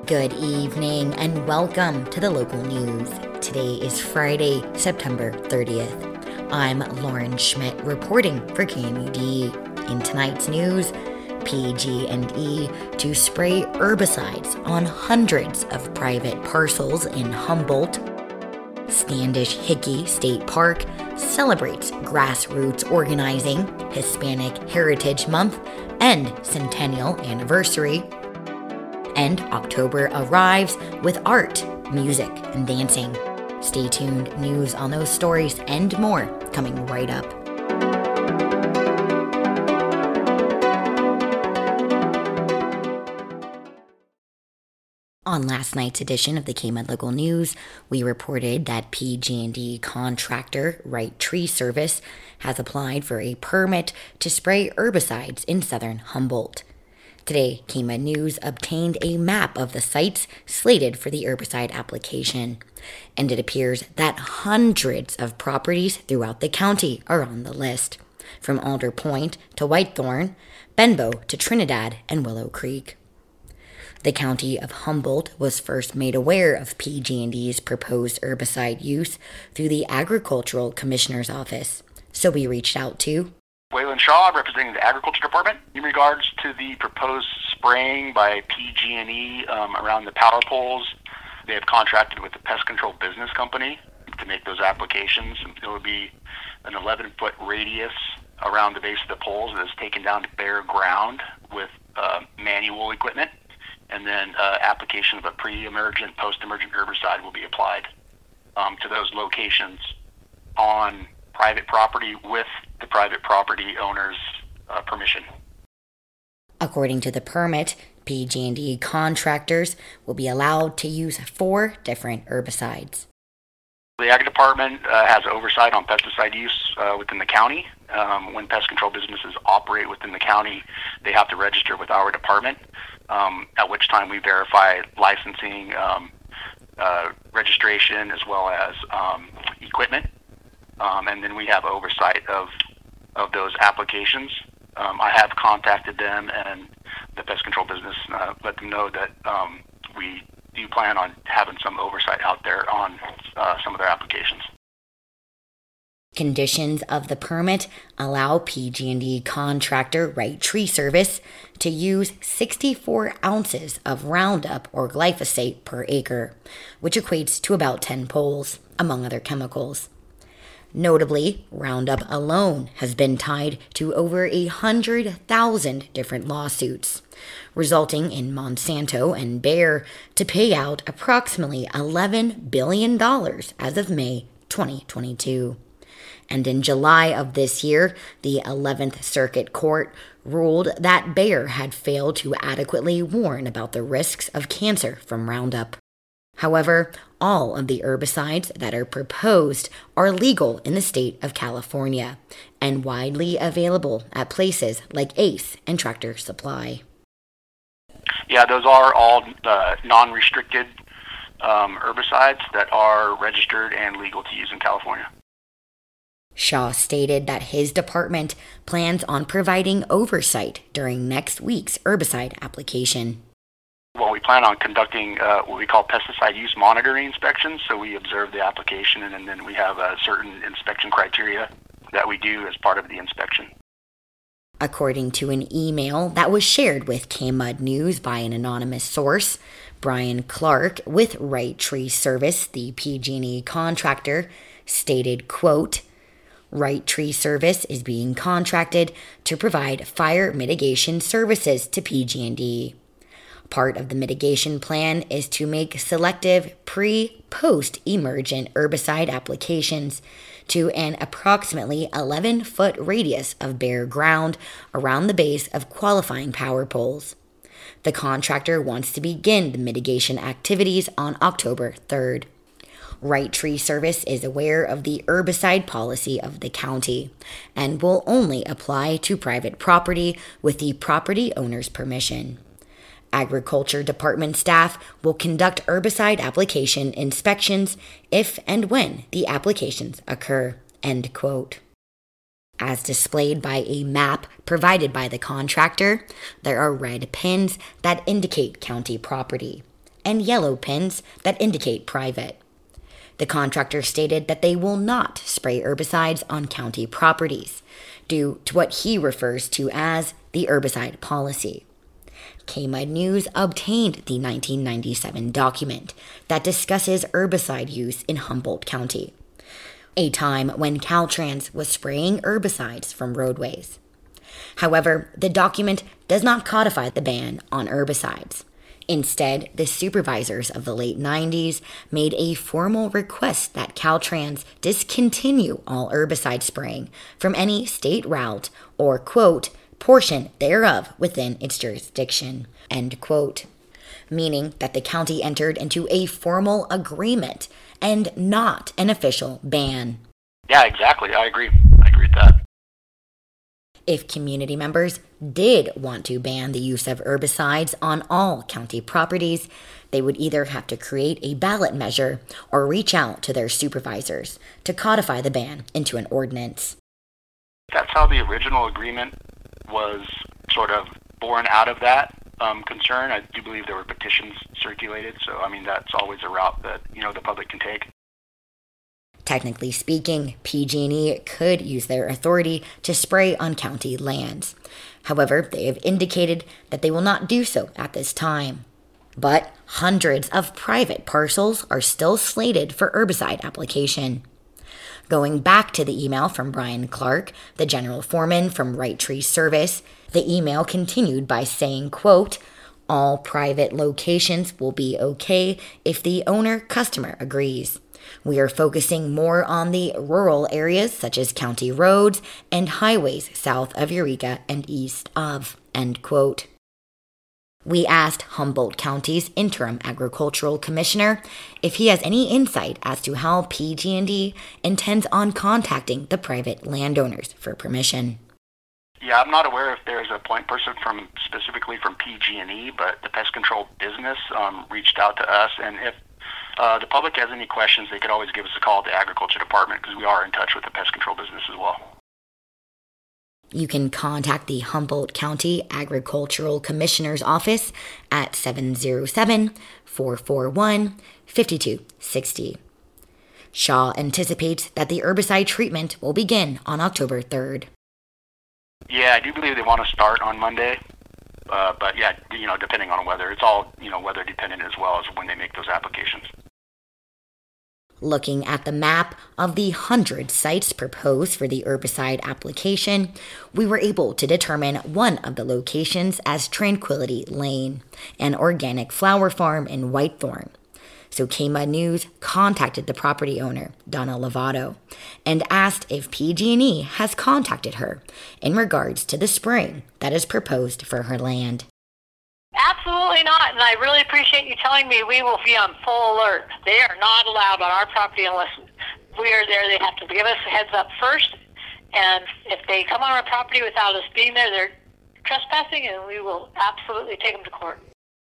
Good evening and welcome to the local news. Today is Friday, September 30th. I'm Lauren Schmidt reporting for KMUD. In tonight's news, PG&E to spray herbicides on hundreds of private parcels in Humboldt. Standish Hickey State Park celebrates grassroots organizing, Hispanic Heritage Month, and Centennial Anniversary. And October arrives with art, music, and dancing. Stay tuned. News on those stories and more coming right up. On last night's edition of the KMUD Local News, we reported that PG&E contractor Wright Tree Service has applied for a permit to spray herbicides in southern Humboldt. Today, KMUD News obtained a map of the sites slated for the herbicide application, and it appears that hundreds of properties throughout the county are on the list, from Alder Point to Whitethorn, Benbow to Trinidad and Willow Creek. The county of Humboldt was first made aware of PG&E's proposed herbicide use through the Agricultural Commissioner's Office, so we reached out to Waylon Shaw, representing the Agriculture Department, in regards to the proposed spraying by PG&E around the powder poles. They have contracted with the Pest Control Business Company to make those applications. It would be an 11-foot radius around the base of the poles that is taken down to bare ground with manual equipment, and then application of a pre-emergent, post-emergent herbicide will be applied to those locations on private property with the private property owner's permission. According to the permit, PG&E contractors will be allowed to use 4 different herbicides. The Ag Department has oversight on pesticide use within the county. When pest control businesses operate within the county, they have to register with our department, at which time we verify licensing, registration, as well as equipment. And then we have oversight of those applications. I have contacted them and the pest control business, let them know that we do plan on having some oversight out there on some of their applications. Conditions of the permit allow PG&E contractor Wright Tree Service to use 64 ounces of Roundup or glyphosate per acre, which equates to about 10 poles, among other chemicals. Notably, Roundup alone has been tied to over 100,000 different lawsuits, resulting in Monsanto and Bayer to pay out approximately $11 billion as of May 2022. And in July of this year, the 11th Circuit Court ruled that Bayer had failed to adequately warn about the risks of cancer from Roundup. However, all of the herbicides that are proposed are legal in the state of California and widely available at places like Ace and Tractor Supply. Yeah, those are all non-restricted herbicides that are registered and legal to use in California. Shaw stated that his department plans on providing oversight during next week's herbicide application. Well, we plan on conducting what we call pesticide use monitoring inspections. So we observe the application, and then we have certain inspection criteria that we do as part of the inspection. According to an email that was shared with KMUD News by an anonymous source, Brian Clark with Wright Tree Service, the PG&E contractor, stated, quote, Wright Tree Service is being contracted to provide fire mitigation services to PG&E. Part of the mitigation plan is to make selective pre-post-emergent herbicide applications to an approximately 11-foot radius of bare ground around the base of qualifying power poles. The contractor wants to begin the mitigation activities on October 3rd. Wright Tree Service is aware of the herbicide policy of the county and will only apply to private property with the property owner's permission. Agriculture Department staff will conduct herbicide application inspections if and when the applications occur, end quote. As displayed by a map provided by the contractor, there are red pins that indicate county property. and yellow pins that indicate private. The contractor stated that they will not spray herbicides on county properties, due to what he refers to as the herbicide policy. KMUD News obtained the 1997 document that discusses herbicide use in Humboldt County, a time when Caltrans was spraying herbicides from roadways. However, the document does not codify the ban on herbicides. Instead, the supervisors of the late 90s made a formal request that Caltrans discontinue all herbicide spraying from any state route or, quote, portion thereof within its jurisdiction, end quote, meaning that the county entered into a formal agreement and not an official ban. Yeah, exactly. I agree. I agree with that. If community members did want to ban the use of herbicides on all county properties, they would either have to create a ballot measure or reach out to their supervisors to codify the ban into an ordinance. That's how the original agreement was sort of born out of that concern. I do believe there were petitions circulated, so I mean that's always a route that the public can take. Technically speaking, PG&E could use their authority to spray on county lands. However, they have indicated that they will not do so at this time. But hundreds of private parcels are still slated for herbicide application. Going back to the email from Brian Clark, the general foreman from Right Tree Service, the email continued by saying, quote, all private locations will be okay if the owner-customer agrees. We are focusing more on the rural areas such as county roads and highways south of Eureka and east of, end quote. We asked Humboldt County's interim agricultural commissioner if he has any insight as to how PG&E intends on contacting the private landowners for permission. Yeah, I'm not aware if there's a point person specifically from PG&E, but the pest control business reached out to us, and if the public has any questions, they could always give us a call at the agriculture department because we are in touch with the pest control business as well. You can contact the Humboldt County Agricultural Commissioner's Office at 707-441-5260. Shaw anticipates that the herbicide treatment will begin on October 3rd. Yeah, I do believe they want to start on Monday. But yeah, depending on weather, it's all, weather dependent as well as when they make those applications. Looking at the map of the 100 sites proposed for the herbicide application, we were able to determine one of the locations as Tranquility Lane, an organic flower farm in Whitethorn. So KMUD News contacted the property owner, Donna Lovato, and asked if PG&E has contacted her in regards to the spraying that is proposed for her land. Absolutely not, and I really appreciate you telling me. We will be on full alert. They are not allowed on our property unless we are there. They have to give us a heads up first, and if they come on our property without us being there, they're trespassing, and we will absolutely take them to court.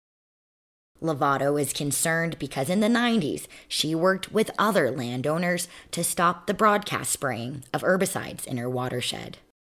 Lovato is concerned because in the 90s, she worked with other landowners to stop the broadcast spraying of herbicides in her watershed.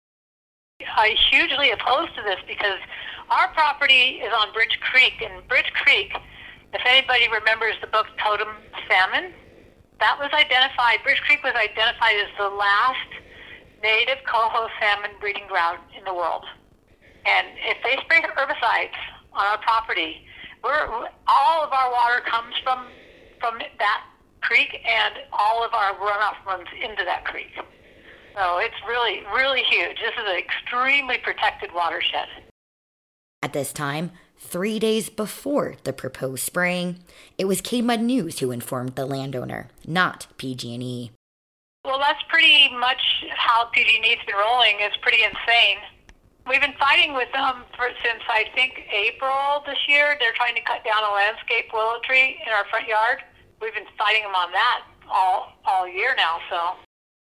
I'm hugely opposed to this because our property is on Bridge Creek, and Bridge Creek, if anybody remembers the book Totem Salmon, that was identified, Bridge Creek was identified as the last native coho salmon breeding ground in the world. And if they spray herbicides on our property, all of our water comes from that creek, and all of our runoff runs into that creek. So it's really, really huge. This is an extremely protected watershed. At this time, 3 days before the proposed spraying, it was KMUD News who informed the landowner, not PG&E. Well, that's pretty much how PG&E's been rolling. It's pretty insane. We've been fighting with them since, I think, April this year. They're trying to cut down a landscape willow tree in our front yard. We've been fighting them on that all year now, so.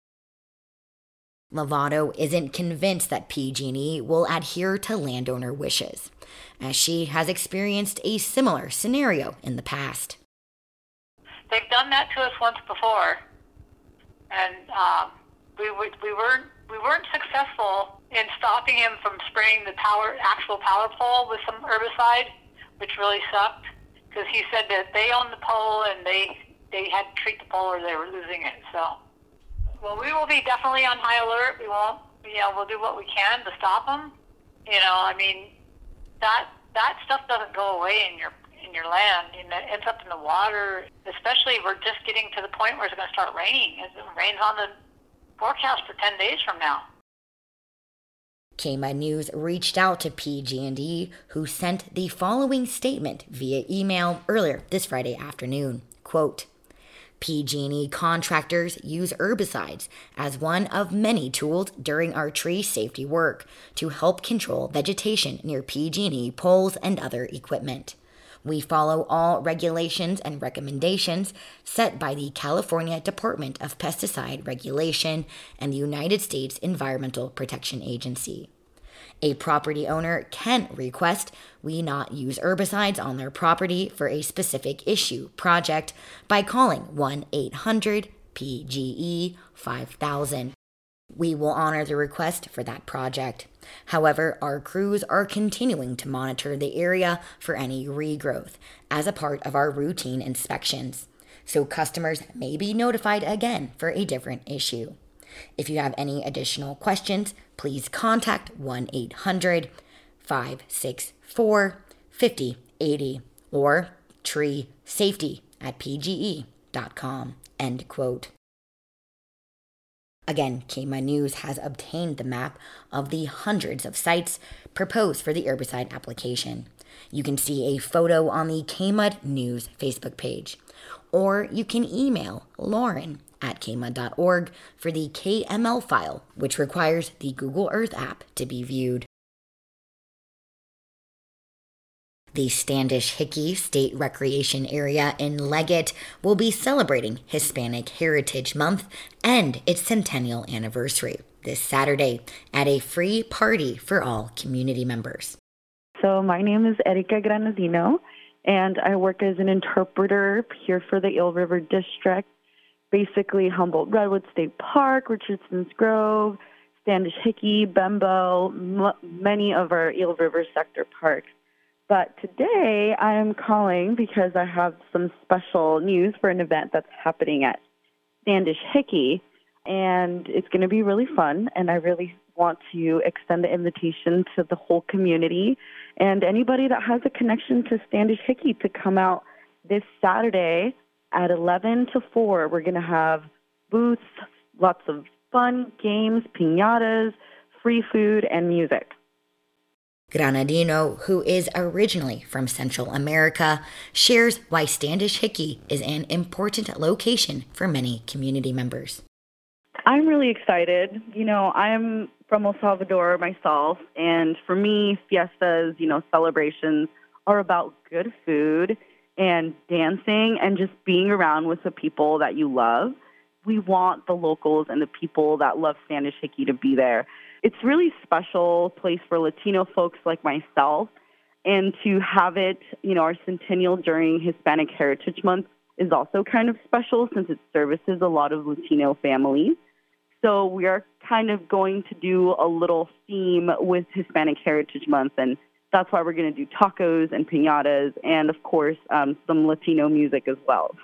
Lovato isn't convinced that PG&E will adhere to landowner wishes, as she has experienced a similar scenario in the past. They've done that to us once before, and we weren't successful in stopping him from spraying the actual power pole with some herbicide, which really sucked. because he said that they own the pole and they had to treat the pole or they were losing it. So, well, we will be definitely on high alert. We won't, we'll do what we can to stop them. I mean, that stuff doesn't go away in your land. It ends up in the water. Especially, we're just getting to the point where it's going to start raining. It rains on the forecast for 10 days from now. KMUD News reached out to PG&E, who sent the following statement via email earlier this Friday afternoon. Quote, PG&E contractors use herbicides as one of many tools during our tree safety work to help control vegetation near PG&E poles and other equipment. We follow all regulations and recommendations set by the California Department of Pesticide Regulation and the United States Environmental Protection Agency. A property owner can request we not use herbicides on their property for a specific issue project by calling 1-800-PGE-5000. We will honor the request for that project. However, our crews are continuing to monitor the area for any regrowth as a part of our routine inspections, so customers may be notified again for a different issue. If you have any additional questions, please contact 1-800-564-5080 or treesafety@pge.com. End quote. Again, KMUD News has obtained the map of the hundreds of sites proposed for the herbicide application. You can see a photo on the KMUD News Facebook page, or you can email lauren@kmud.org for the KML file, which requires the Google Earth app to be viewed. The Standish-Hickey State Recreation Area in Leggett will be celebrating Hispanic Heritage Month and its centennial anniversary this Saturday at a free party for all community members. So my name is Erika Granadino, and I work as an interpreter here for the Eel River District, basically Humboldt-Redwood State Park, Richardson's Grove, Standish-Hickey, Bembo, many of our Eel River sector parks. But today I am calling because I have some special news for an event that's happening at Standish-Hickey, and it's going to be really fun, and I really want to extend the invitation to the whole community and anybody that has a connection to Standish-Hickey to come out this Saturday at 11 to 4. We're going to have booths, lots of fun games, piñatas, free food, and music. Granadino, who is originally from Central America, shares why Standish-Hickey is an important location for many community members. I'm really excited. I'm from El Salvador myself, and for me, fiestas, celebrations are about good food and dancing and just being around with the people that you love. We want the locals and the people that love Standish-Hickey to be there. It's really special place for Latino folks like myself, and to have it, our centennial during Hispanic Heritage Month is also kind of special since it services a lot of Latino families. So we are kind of going to do a little theme with Hispanic Heritage Month, and that's why we're going to do tacos and piñatas and, of course, some Latino music as well.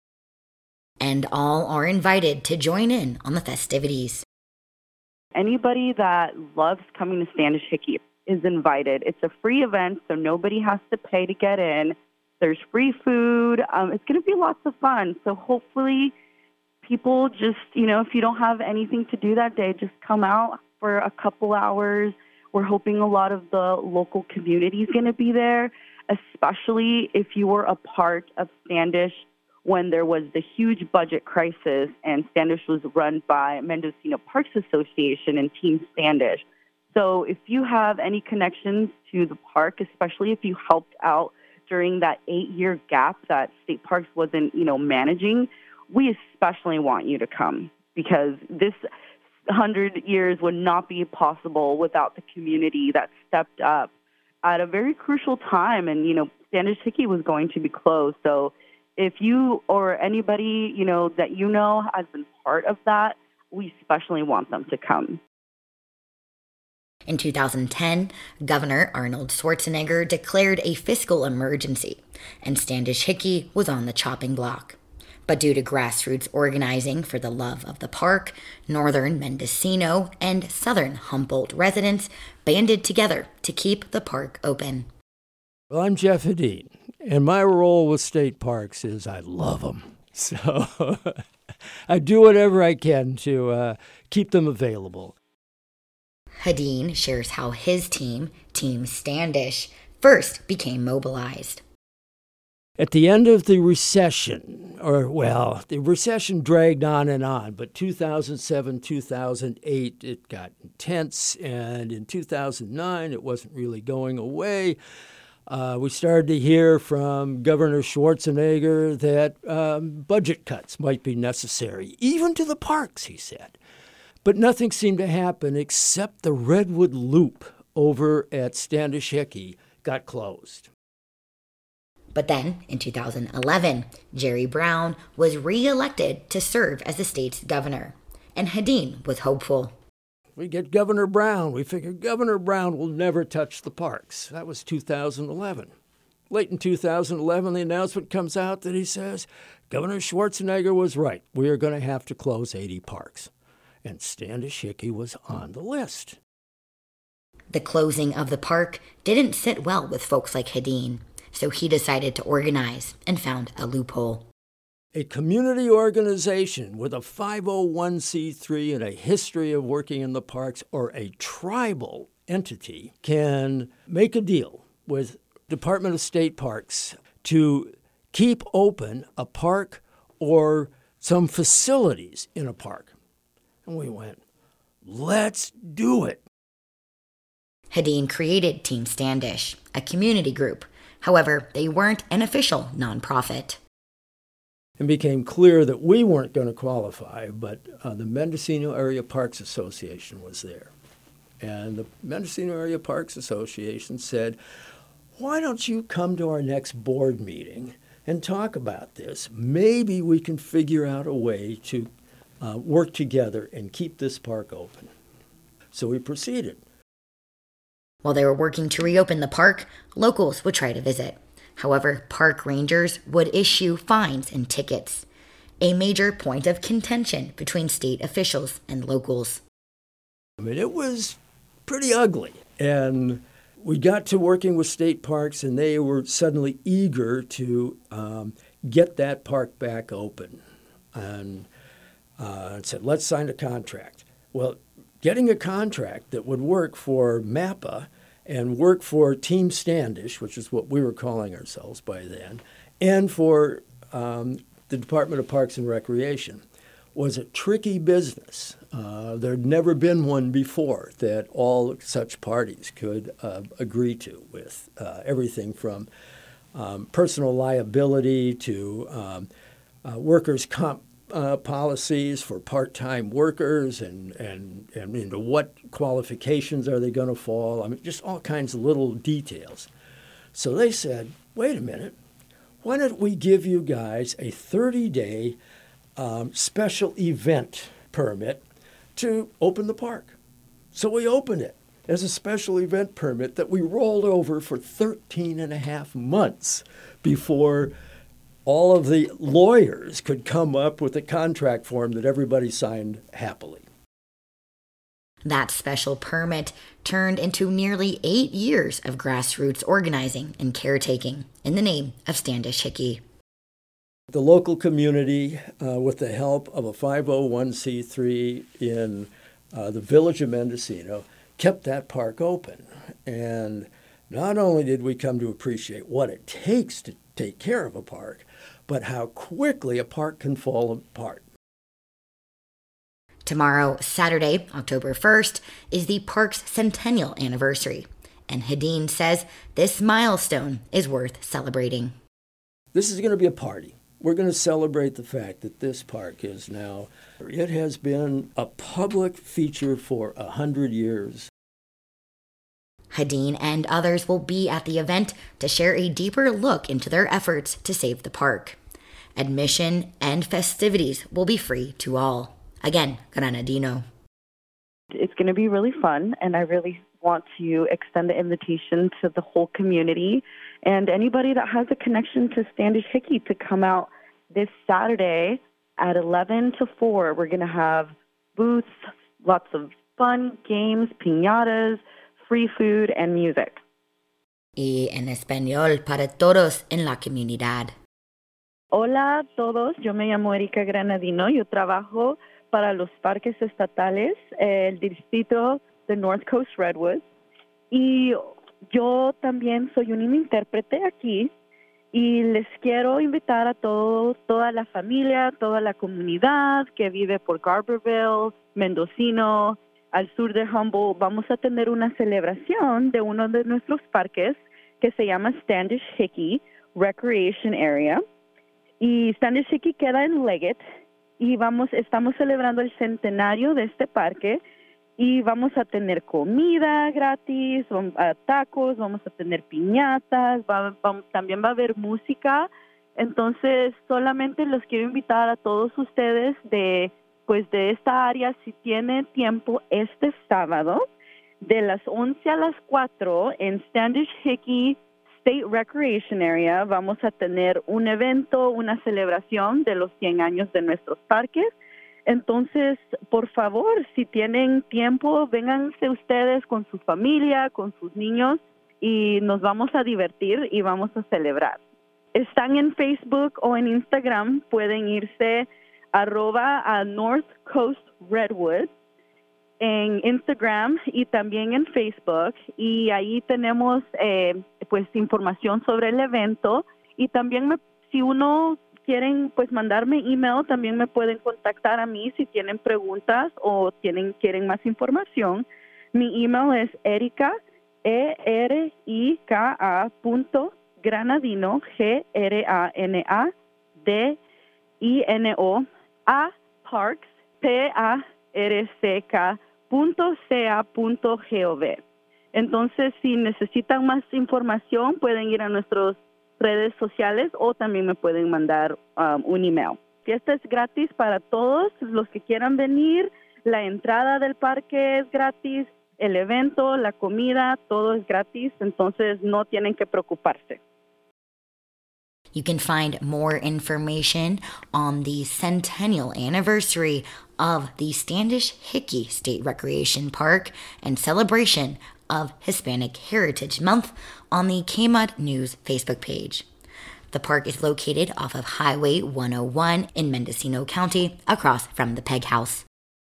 And all are invited to join in on the festivities. Anybody that loves coming to Standish-Hickey is invited. It's a free event, so nobody has to pay to get in. There's free food. It's going to be lots of fun. So hopefully people just, if you don't have anything to do that day, just come out for a couple hours. We're hoping a lot of the local community is going to be there, especially if you were a part of Standish when there was the huge budget crisis and Standish was run by Mendocino Parks Association and Team Standish. So if you have any connections to the park, especially if you helped out during that 8-year gap that State Parks wasn't, managing, we especially want you to come because this 100 years would not be possible without the community that stepped up at a very crucial time. And, Standish-Hickey was going to be closed. So if you or anybody, that has been part of that, we especially want them to come. In 2010, Governor Arnold Schwarzenegger declared a fiscal emergency, and Standish Hickey was on the chopping block. But due to grassroots organizing for the love of the park, northern Mendocino and southern Humboldt residents banded together to keep the park open. Well, I'm Jeff Hedin, and my role with state parks is I love them. So I do whatever I can to keep them available. Hedin shares how his team, Team Standish, first became mobilized. At the end of the recession, the recession dragged on, but 2007, 2008, it got intense, and in 2009, it wasn't really going away. We started to hear from Governor Schwarzenegger that budget cuts might be necessary, even to the parks, he said. But nothing seemed to happen except the Redwood Loop over at Standish Hickey got closed. But then, in 2011, Jerry Brown was re-elected to serve as the state's governor, and Hedin was hopeful. We get Governor Brown. We figured Governor Brown will never touch the parks. That was 2011. Late in 2011, the announcement comes out that he says, Governor Schwarzenegger was right. We are going to have to close 80 parks. And Standish Hickey was on the list. The closing of the park didn't sit well with folks like Hedin, so he decided to organize and found a loophole. A community organization with a 501c3 and a history of working in the parks, or a tribal entity, can make a deal with Department of State Parks to keep open a park or some facilities in a park. And we went, let's do it. Hedin created Team Standish, a community group. However, they weren't an official nonprofit. It became clear that we weren't going to qualify, but the Mendocino Area Parks Association was there. And the Mendocino Area Parks Association said, why don't you come to our next board meeting and talk about this? Maybe we can figure out a way to work together and keep this park open. So we proceeded. While they were working to reopen the park, locals would try to visit. However, park rangers would issue fines and tickets, a major point of contention between state officials and locals. I mean, it was pretty ugly. And we got to working with state parks, and they were suddenly eager to get that park back open. And said, let's sign a contract. Well, getting a contract that would work for MAPA and work for Team Standish, which is what we were calling ourselves by then, and for the Department of Parks and Recreation, was a tricky business. There'd never been one before that all such parties could agree to, with everything from personal liability to workers' comp policies for part-time workers and into what qualifications are they going to fall. I mean, just all kinds of little details. So they said, wait a minute, why don't we give you guys a 30-day special event permit to open the park? So we opened it as a special event permit that we rolled over for 13 and a half months before all of the lawyers could come up with a contract form that everybody signed happily. That special permit turned into nearly 8 years of grassroots organizing and caretaking in the name of Standish Hickey. The local community, with the help of a 501c3 in the village of Mendocino, kept that park open. And not only did we come to appreciate what it takes to take care of a park, but how quickly a park can fall apart. Tomorrow, Saturday, October 1st, is the park's centennial anniversary, and Hedin says this milestone is worth celebrating. This is going to be a party. We're going to celebrate the fact that this park is now, it has been a public feature for 100 years. Hedin and others will be at the event to share a deeper look into their efforts to save the park. Admission and festivities will be free to all. Again, Granadino. It's going to be really fun, and I really want to extend the invitation to the whole community and anybody that has a connection to Standish Hickey to come out this Saturday at 11 to 4. We're going to have booths, lots of fun games, piñatas, free food, and music. Y en español para todos en la comunidad. Hola a todos, yo me llamo Erika Granadino, yo trabajo para los parques estatales, el distrito de North Coast Redwoods, y yo también soy un intérprete aquí, y les quiero invitar a toda la familia, toda la comunidad que vive por Garberville, Mendocino, al sur de Humboldt. Vamos a tener una celebración de uno de nuestros parques que se llama Standish Hickey Recreation Area. Y Standish Hickey queda en Leggett y estamos celebrando el centenario de este parque y vamos a tener comida gratis, tacos, vamos a tener piñatas, también va a haber música. Entonces, solamente los quiero invitar a todos ustedes de esta área, si tienen tiempo, este sábado, de las 11 a las 4 en Standish Hickey State Recreation Area. Vamos a tener un evento, una celebración de los 100 años de nuestros parques. Entonces, por favor, si tienen tiempo, vénganse ustedes con su familia, con sus niños, y nos vamos a divertir y vamos a celebrar. Están en Facebook o en Instagram, pueden irse @a North Coast Redwood en Instagram y también en Facebook, y ahí tenemos información sobre el evento, y también si uno quieren mandarme email, también me pueden contactar a mí si tienen preguntas o quieren más información. Mi email es Erika, erika.granadino, GRANADINO, a parks, parck.ca.gov. Entonces, si necesitan más información, pueden ir a nuestras redes sociales o también me pueden mandar un email. Fiesta es gratis para todos los que quieran venir. La entrada del parque es gratis, el evento, la comida, todo es gratis. Entonces, no tienen que preocuparse. You can find more information on the centennial anniversary of the Standish Hickey State Recreation Park and celebration of Hispanic Heritage Month on the KMUD News Facebook page. The park is located off of Highway 101 in Mendocino County, across from the Peg House.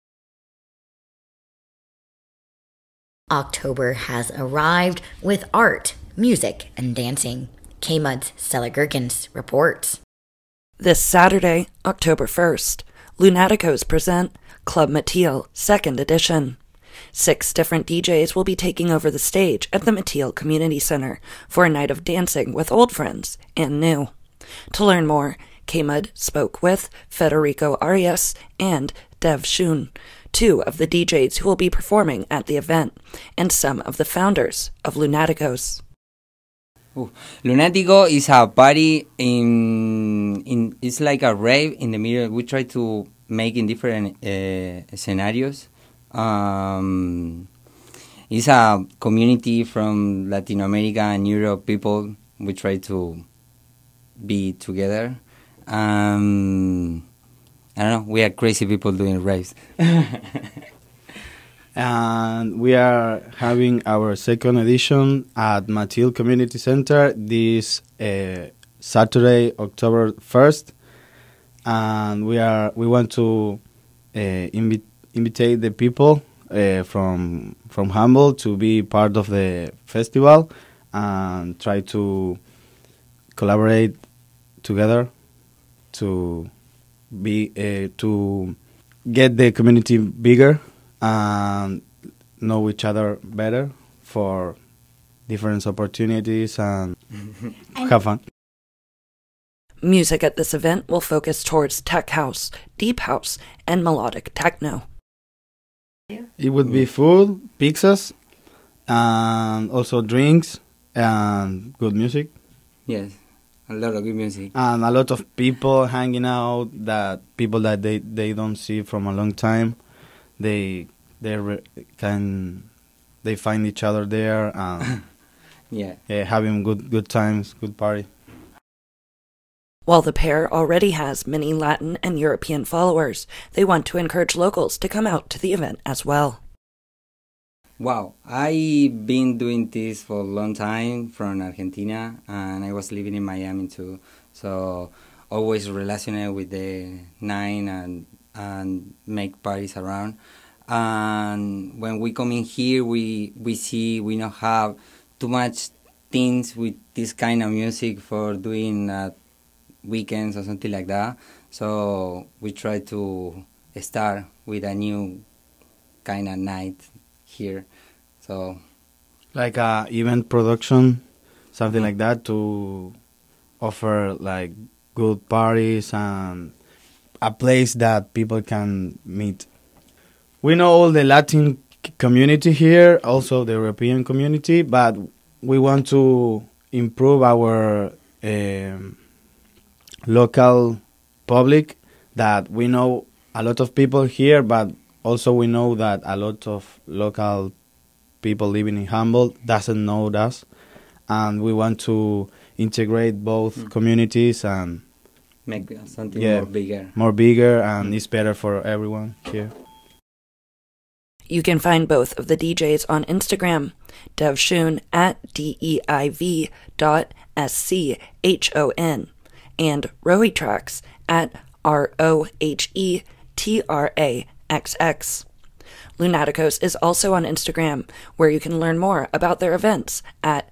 October has arrived with art, music, and dancing. KMUD's Stella Gerkens reports. This Saturday, October 1st, Lunaticos present Club Mateel 2nd Edition. 6 different DJs will be taking over the stage at the Mateel Community Center for a night of dancing with old friends and new. To learn more, KMUD spoke with Federico Arias and Dev Shun, 2 of the DJs who will be performing at the event, and some of the founders of Lunaticos. Lunatico is a party it's like a rave in the middle. We try to make in different scenarios. It's a community from Latin America and Europe people. We try to be together. I don't know, we are crazy people doing raves. And we are having our 2nd edition at Mateel Community Center this Saturday, October 1st. And we want to invite the people from Humboldt to be part of the festival and try to collaborate together to get the community bigger and know each other better for different opportunities and have fun. Music at this event will focus towards tech house, deep house, and melodic techno. It would be food, pizzas, and also drinks and good music. Yes, a lot of good music. And a lot of people hanging out, people that they don't see from a long time. They can they find each other there. Yeah. Having good times, good party. While the pair already has many Latin and European followers, they want to encourage locals to come out to the event as well. Wow, I've been doing this for a long time from Argentina, and I was living in Miami too. So always relationed with the night and make parties around. And when we come in here, we see we don't have too much things with this kind of music for doing weekends or something like that. So we try to start with a new kind of night here. So like event production, something like that, to offer like good parties and a place that people can meet. We know all the Latin community here, also the European community, but we want to improve our local public, that we know a lot of people here, but also we know that a lot of local people living in Humboldt doesn't know us, and we want to integrate both communities and make something more bigger, and it's better for everyone here. You can find both of the DJs on Instagram, Devshun at DEIV.SCHON and Rohitrax at ROHETRAXX. Lunaticos is also on Instagram, where you can learn more about their events at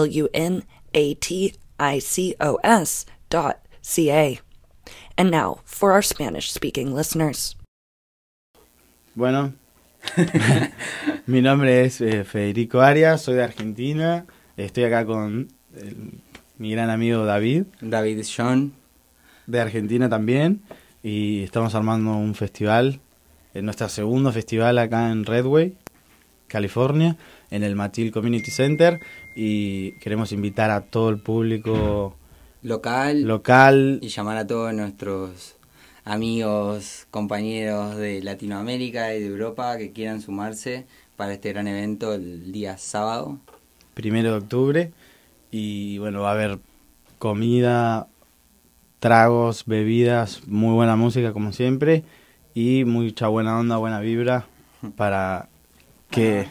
lunaticos.ca. And now for our Spanish-speaking listeners. Bueno, mi nombre es Federico Arias, soy de Argentina, estoy acá con mi gran amigo David Sean, de Argentina también, y estamos armando un festival, nuestro segundo festival acá en Redway, California, en el Mathiel Community Center, y queremos invitar a todo el público local y llamar a todos nuestros amigos, compañeros de Latinoamérica y de Europa que quieran sumarse para este gran evento el día sábado 1 de octubre. Y bueno, va a haber comida, tragos, bebidas, muy buena música como siempre, y mucha buena onda, buena vibra para que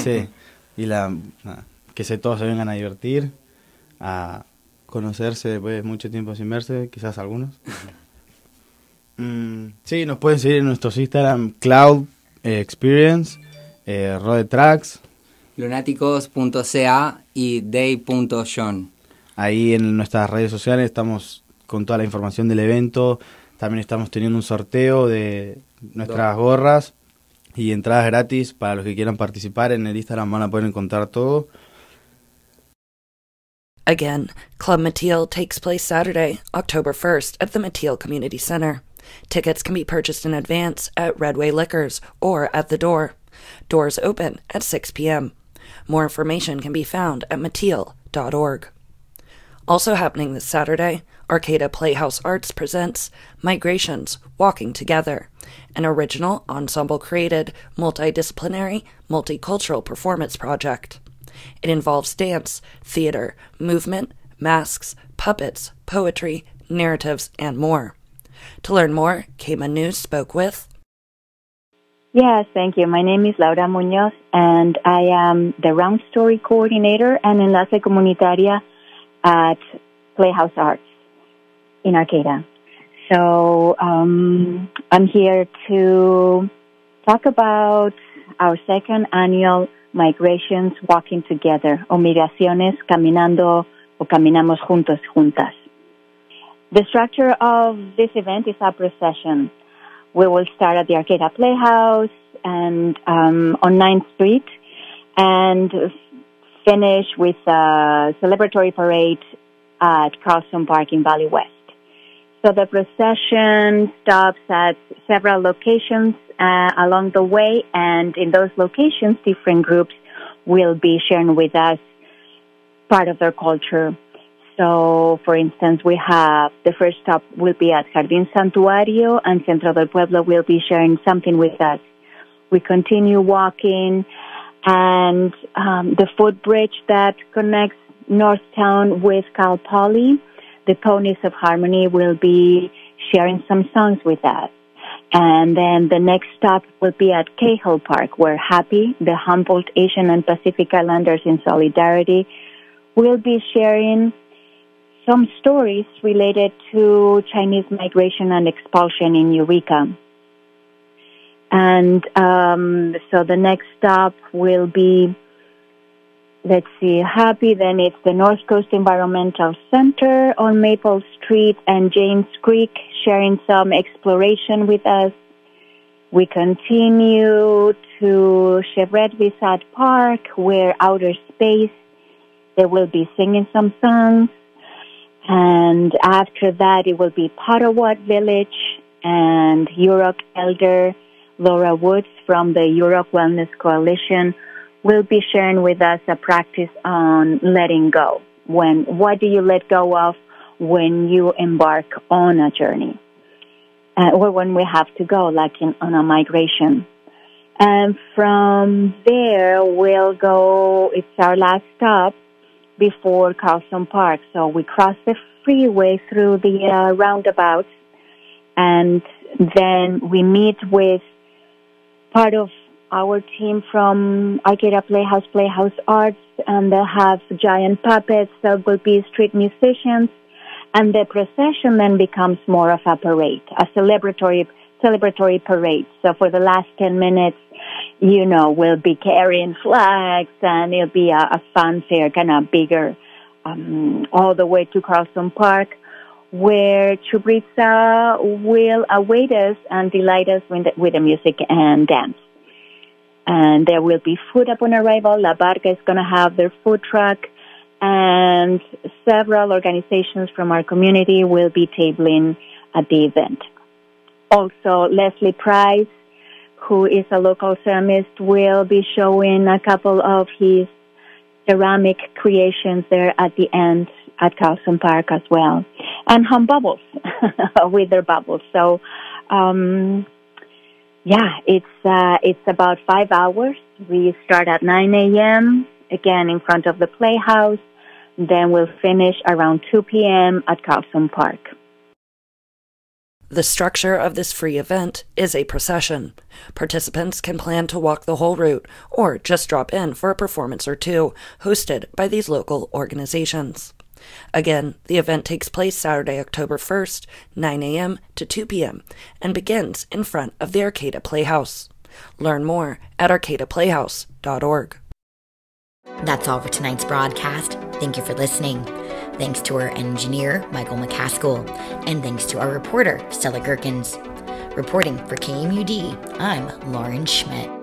todos se vengan a divertir, a conocerse después de mucho tiempo sin verse, quizás algunos. Sí, nos pueden seguir en nuestros Instagram, Cloud Experience, Rode Tracks, lunaticos.ca y day.john. Ahí en nuestras redes sociales estamos con toda la información del evento. También estamos teniendo un sorteo de nuestras gorras y entradas gratis para los que quieran participar. En el Instagram van a poder encontrar todo. Again, Club Mathiel takes place Saturday, October 1st at the Mathiel Community Center. Tickets can be purchased in advance at Redway Liquors or at the door. Doors open at 6 p.m. More information can be found at mathiel.org. Also happening this Saturday, Arcata Playhouse Arts presents Migrations Walking Together, an original ensemble-created, multidisciplinary, multicultural performance project. It involves dance, theater, movement, masks, puppets, poetry, narratives, and more. To learn more, KMUN News spoke with... Yes, thank you. My name is Laura Muñoz, and I am the Round Story Coordinator and Enlace Comunitaria at Playhouse Arts in Arcata. So I'm here to talk about our second annual Migrations Walking Together, o Migraciones Caminando o Caminamos Juntos, Juntas. The structure of this event is a procession. We will start at the Arcata Playhouse and on 9th Street and finish with a celebratory parade at Carlson Park in Valley West. So the procession stops at several locations along the way, and in those locations, different groups will be sharing with us part of their culture. So, for instance, we have the first stop will be at Jardín Santuario, and Centro del Pueblo will be sharing something with us. We continue walking And the footbridge that connects Northtown with Cal Poly, the Ponies of Harmony will be sharing some songs with us. And then the next stop will be at Cahill Park, where Happy, the Humboldt Asian and Pacific Islanders in Solidarity, will be sharing some stories related to Chinese migration and expulsion in Eureka. And so the next stop will be, let's see, Happy. Then it's the North Coast Environmental Center on Maple Street and James Creek, sharing some exploration with us. We continue to Chevret Visat Park, where Outer Space, they will be singing some songs. And after that, it will be Potawatomi Village and Yurok Elder Laura Woods from the Yurok Wellness Coalition will be sharing with us a practice on letting go. What do you let go of when you embark on a journey? Or when we have to go, like on a migration. And from there, we'll go, it's our last stop before Carlson Park. So we cross the freeway through the roundabout, and then we meet with part of our team from Arcata Playhouse Arts, and they'll have giant puppets. There will be street musicians, and the procession then becomes more of a parade, a celebratory parade. So for the last 10 minutes, we'll be carrying flags, and it'll be a fanfare, kind of bigger, all the way to Carlson Park, where Chubritza will await us and delight us with the music and dance. And there will be food upon arrival. La Barca is going to have their food truck, and several organizations from our community will be tabling at the event. Also, Leslie Price, who is a local ceramist, will be showing a couple of his ceramic creations there at the end at Carlson Park as well. And Hum Bubbles with their bubbles. So, it's about 5 hours. We start at 9 a.m., again in front of the Playhouse. Then we'll finish around 2 p.m. at Carlson Park. The structure of this free event is a procession. Participants can plan to walk the whole route or just drop in for a performance or two hosted by these local organizations. Again, the event takes place Saturday, October 1st, 9 a.m. to 2 p.m. and begins in front of the Arcata Playhouse. Learn more at arcataplayhouse.org. That's all for tonight's broadcast. Thank you for listening. Thanks to our engineer, Michael McCaskill, and thanks to our reporter, Stella Gerkins. Reporting for KMUD, I'm Lauren Schmidt.